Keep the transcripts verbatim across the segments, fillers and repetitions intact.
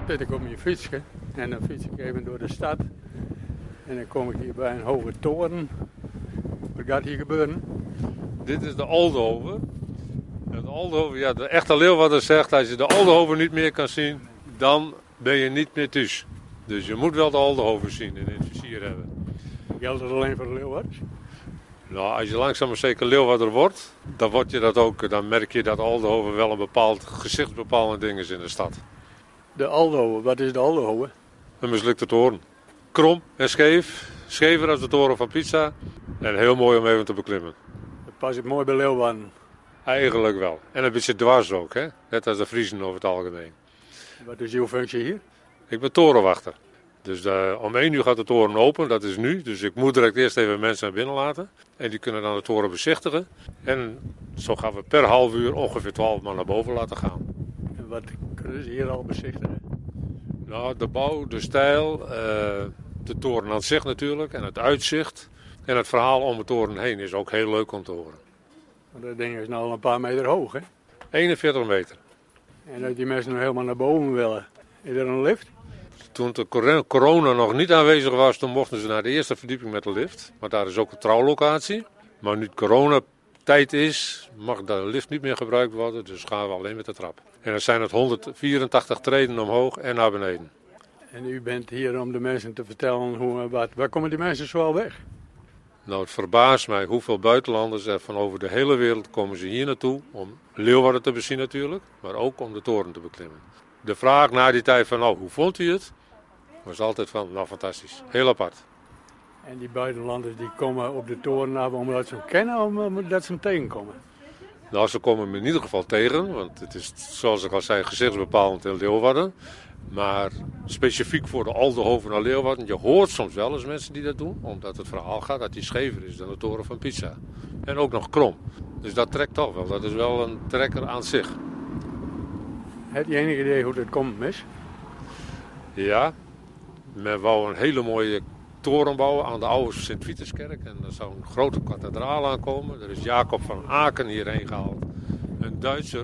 zit ik op mijn fietsje en dan fiets ik even door de stad. En dan kom ik hier bij een hoge toren. Wat gaat hier gebeuren? Dit is de Aldenhoven. En de Aldenhoven, ja, de echte Leeuwarder zegt, als je de Aldenhoven niet meer kan zien, dan ben je niet meer thuis. Dus je moet wel de Aldenhoven zien en in het vizier hebben. Geldt dat alleen voor de Leeuwarders? Nou, als je langzaam maar zeker Leeuwarder wordt, dan, word je dat ook, dan merk je dat Aldenhoven wel een bepaald gezichtsbepalend ding is in de stad. De Aldenhoven, wat is de Aldenhoven? Een mislukte toren. Krom en scheef, schever als de toren van Pisa. En heel mooi om even te beklimmen. Dat past mooi bij Leeuwarden. Eigenlijk wel. En een beetje dwars ook, hè? Net als de Friezen over het algemeen. Wat is jouw functie hier? Ik ben torenwachter. Dus uh, om één uur gaat de toren open, dat is nu. Dus ik moet direct eerst even mensen naar binnen laten. En die kunnen dan de toren bezichtigen. En zo gaan we per half uur ongeveer twaalf man naar boven laten gaan. En wat kunnen ze hier al bezichtigen? Nou, de bouw, de stijl, uh, de toren aan zich natuurlijk en het uitzicht. En het verhaal om de toren heen is ook heel leuk om te horen. Want dat ding is nou al een paar meter hoog, hè? eenenveertig meter. En dat die mensen nog helemaal naar boven willen. Is er een lift? Toen de corona nog niet aanwezig was, toen mochten ze naar de eerste verdieping met de lift. Maar daar is ook een trouwlocatie. Maar nu het coronatijd is, mag de lift niet meer gebruikt worden. Dus gaan we alleen met de trap. En dan zijn het honderdvierentachtig treden omhoog en naar beneden. En u bent hier om de mensen te vertellen hoe, wat. Waar komen die mensen zoal weg? Nou, het verbaast mij hoeveel buitenlanders er van over de hele wereld komen ze hier naartoe. Om Leeuwarden te bezien natuurlijk, maar ook om de toren te beklimmen. De vraag na die tijd van, nou, hoe vond u het? Was altijd van, nou, fantastisch. Heel apart. En die buitenlanders die komen op de toren af omdat ze hem kennen of omdat ze hem tegenkomen? Nou, ze komen hem in ieder geval tegen, want het is, zoals ik al zei, gezichtsbepalend in Leeuwarden. Maar specifiek voor de Aldenhoven naar Leeuwarden, je hoort soms wel eens mensen die dat doen, omdat het verhaal gaat dat die schever is dan de toren van Pisa. En ook nog krom. Dus dat trekt toch wel, dat is wel een trekker aan zich. Heb je enig idee hoe dat komt, mis? Ja, men wou een hele mooie toren bouwen aan de oude Sint-Vituskerk. En er zou een grote kathedraal aankomen. Er is Jacob van Aken hierheen gehaald. Een Duitser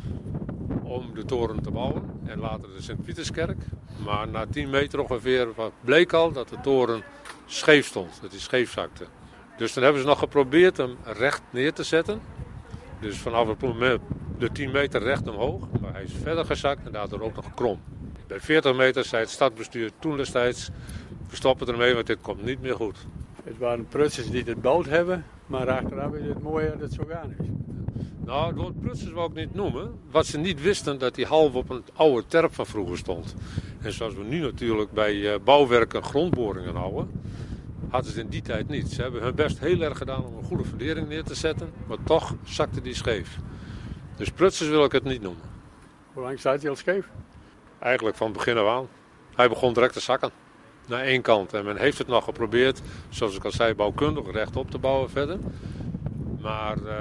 om de toren te bouwen. En later de Sint-Vituskerk. Maar na tien meter ongeveer bleek al dat de toren scheef stond. Dat hij scheef zakte. Dus dan hebben ze nog geprobeerd hem recht neer te zetten. Dus vanaf het moment de tien meter recht omhoog. Maar hij is verder gezakt en daardoor ook nog krom. Bij veertig meter zei het stadsbestuur toen destijds, we stoppen ermee, want dit komt niet meer goed. Het waren prutsers die het bouwd hebben, maar achteraf is het mooi dat het zo gaan is. Nou, het woord prutsers wou ik niet noemen. Wat ze niet wisten, dat die half op een oude terp van vroeger stond. En zoals we nu natuurlijk bij bouwwerken grondboringen houden, hadden ze in die tijd niet. Ze hebben hun best heel erg gedaan om een goede fundering neer te zetten, maar toch zakte die scheef. Dus prutsers wil ik het niet noemen. Hoe lang staat hij al scheef? Eigenlijk van begin af aan. Hij begon direct te zakken. Naar één kant. En men heeft het nog geprobeerd, zoals ik al zei, bouwkundig rechtop te bouwen verder. Maar uh,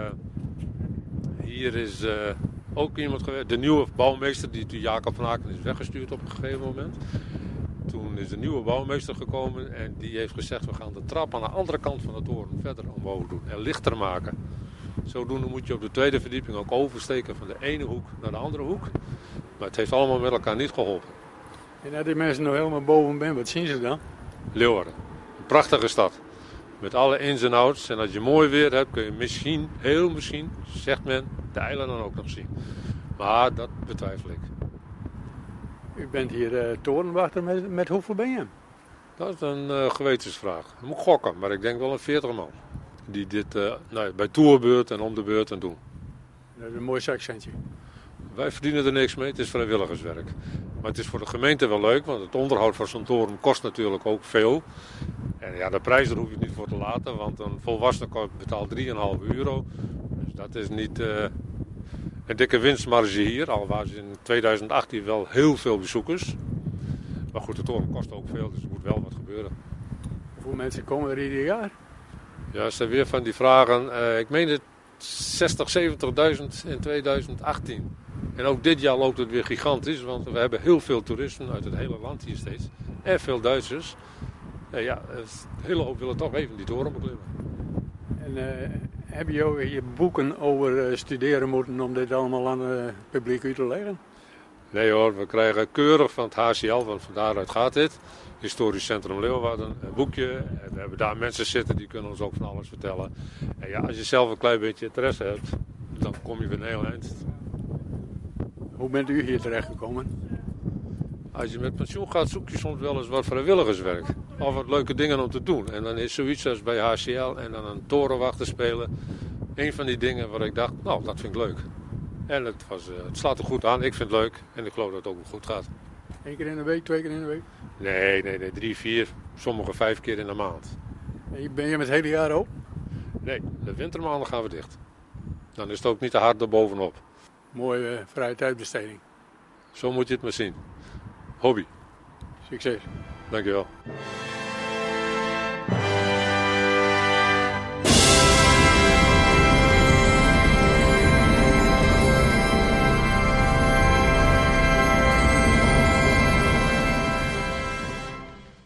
hier is uh, ook iemand geweest. De nieuwe bouwmeester, die, die Jacob van Aken is weggestuurd op een gegeven moment. Toen is de nieuwe bouwmeester gekomen en die heeft gezegd, we gaan de trap aan de andere kant van de toren verder omhoog doen en lichter maken. Zodoende moet je op de tweede verdieping ook oversteken van de ene hoek naar de andere hoek. Maar het heeft allemaal met elkaar niet geholpen. En als die mensen nog helemaal boven zijn, wat zien ze dan? Leeuwarden. Een prachtige stad. Met alle ins en outs. En als je mooi weer hebt, kun je misschien, heel misschien, zegt men, de eilanden ook nog zien. Maar dat betwijfel ik. U bent hier uh, torenwachter, met, met hoeveel ben je? Dat is een uh, gewetensvraag. Ik moet gokken, maar ik denk wel een veertig man. Die dit uh, nou, bij toerbeurt en om de beurt en doen. Dat is een mooi zakcentje. Wij verdienen er niks mee, het is vrijwilligerswerk. Maar het is voor de gemeente wel leuk, want het onderhoud van zo'n toren kost natuurlijk ook veel. En ja, de prijs daar hoef je niet voor te laten, want een volwassene betaalt drie komma vijf euro. Dus dat is niet uh, een dikke winstmarge hier, al waren ze in tweeduizend achttien wel heel veel bezoekers. Maar goed, de toren kost ook veel, dus er moet wel wat gebeuren. Hoeveel mensen komen er ieder jaar? Ja, er zijn weer van die vragen. Uh, ik meen het zestig, zeventigduizend in tweeduizend achttien. En ook dit jaar loopt het weer gigantisch, want we hebben heel veel toeristen uit het hele land hier steeds. En veel Duitsers. En ja, een hele hoop willen toch even die toren beklimmen. En uh, hebben jullie hier boeken over uh, studeren moeten om dit allemaal aan het publiek uit te leggen? Nee hoor, we krijgen keurig van het H C L, want van daaruit gaat dit. Historisch Centrum Leeuwarden, een boekje. En we hebben daar mensen zitten die kunnen ons ook van alles vertellen. En ja, als je zelf een klein beetje interesse hebt, dan kom je weer een heel eind. Hoe bent u hier terechtgekomen? Als je met pensioen gaat, zoek je soms wel eens wat vrijwilligerswerk. Of wat leuke dingen om te doen. En dan is zoiets als bij H C L en dan een torenwachter spelen. Een van die dingen waar ik dacht, nou, dat vind ik leuk. En het, was, uh, het slaat er goed aan, ik vind het leuk en ik geloof dat het ook goed gaat. Eén keer in de week, twee keer in de week? Nee, nee, nee, drie, vier, sommige vijf keer in de maand. En ben je met het hele jaar open? Nee, de wintermaanden gaan we dicht. Dan is het ook niet te hard erbovenop. Mooie uh, vrije tijdbesteding. Zo moet je het maar zien. Hobby. Succes. Dankjewel.